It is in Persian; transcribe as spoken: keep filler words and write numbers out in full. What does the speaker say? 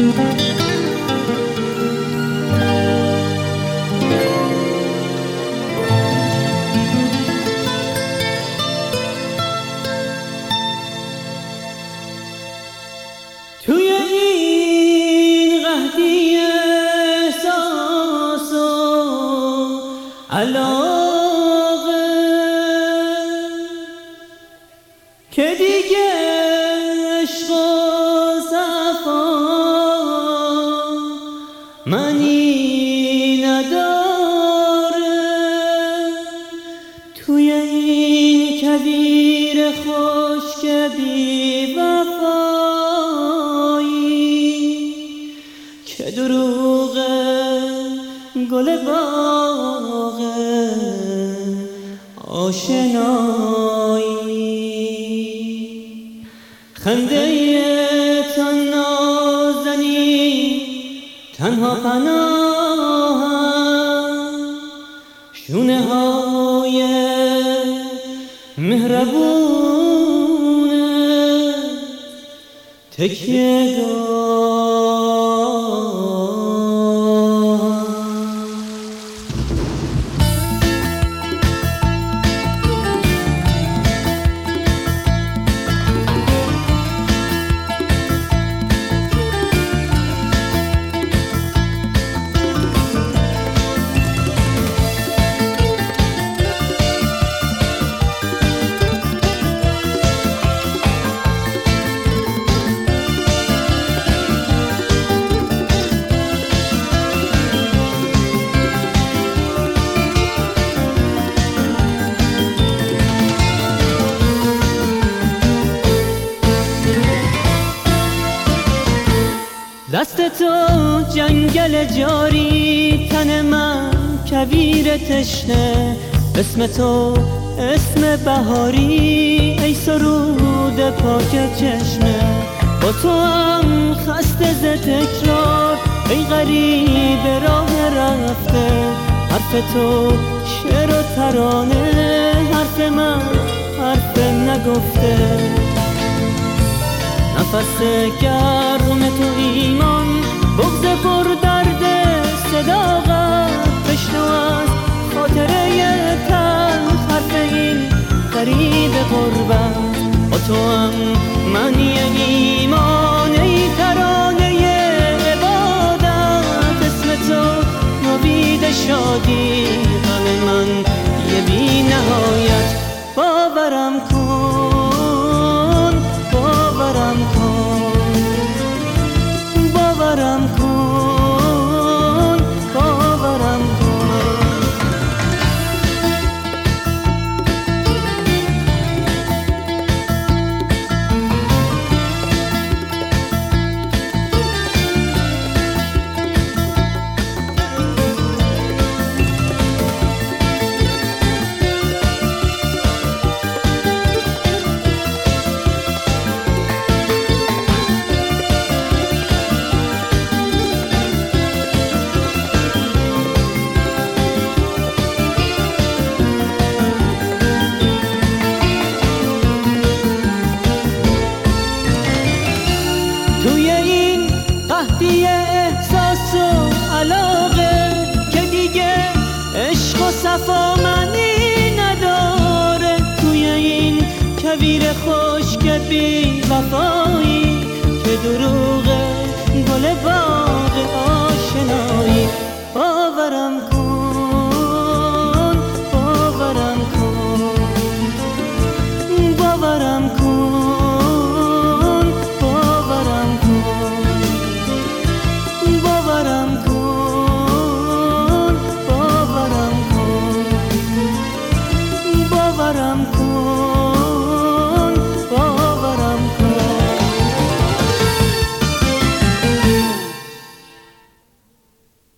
توی این قحطی احساس و علاقه که دیگه عشق و صفا معنی نداره، توی این کویر خشک بی وفایی که دروغ گل باغ آشنایی، خنده تا نازنی تنها پناهم، شونه های مهربونه تکیه گاه. دست تو جنگل جاری، تن من کویر تشنه، اسم تو اسم بهاری، ای سرود پاک چشمه. با تو هم خسته ز تکرار، ای غریب راه رفته، حرف تو شعر و ترانه، حرف من حرف نگفته. نفس گرم تو ایمان، بغض پر درد صداقت، بشنو از خاطره تلخ حرف این غریب غربت. با تو هم معنی ایمان، ای ترانه عبادت، اسم تو نوید شادی، غم من یه بی نهایت. باورم کن باورم کن باورم کن باورم کن. قحطی احساس و علاقه که دیگه عشق و صفا معنی نداره، توی این کویر خشک بی وفا